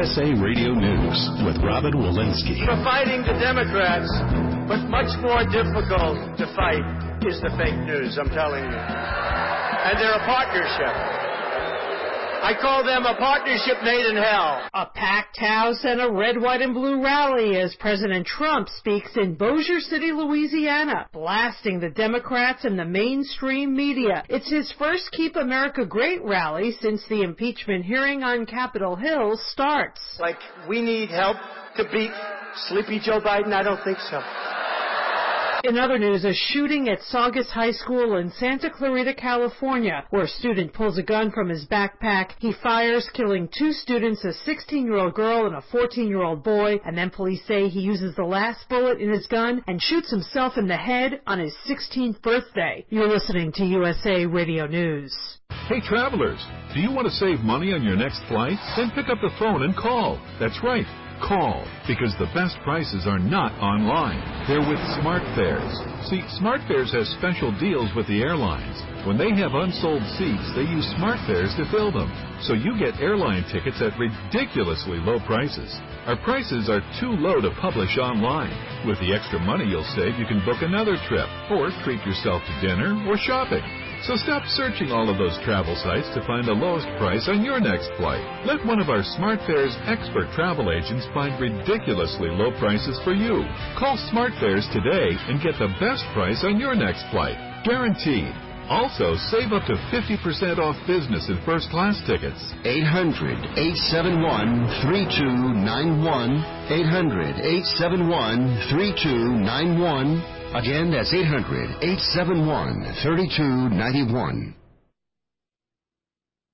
USA Radio News with Robin Walensky. We're fighting the Democrats, but much more difficult to fight is the fake news, I'm telling you. And they're a partnership. I call them a partnership made in hell. A packed house and a red, white, and blue rally as President Trump speaks in Bossier City, Louisiana, blasting the Democrats and the mainstream media. It's his first Keep America Great rally since the impeachment hearing on Capitol Hill starts. Like, we need help to beat Sleepy Joe Biden? I don't think so. In other news, a shooting at Saugus High School in Santa Clarita, California, where a student pulls a gun from his backpack. He fires, killing 2 students, a 16-year-old girl and a 14-year-old boy, and then police say he uses the last bullet in his gun and shoots himself in the head on his 16th birthday. You're listening to USA Radio News. Hey travelers, do you want to save money on your next flight? Then pick up the phone and call. That's right. Call, because the best prices are not online. They're with SmartFares. See, SmartFares has special deals with the airlines. When they have unsold seats, they use SmartFares to fill them. So you get airline tickets at ridiculously low prices. Our prices are too low to publish online. With the extra money you'll save, you can book another trip, or treat yourself to dinner or shopping. So stop searching all of those travel sites to find the lowest price on your next flight. Let one of our SmartFares expert travel agents find ridiculously low prices for you. Call SmartFares today and get the best price on your next flight. Guaranteed. Also, save up to 50% off business and first-class tickets. 800-871-3291. 800-871-3291. Again, that's 800-871-3291.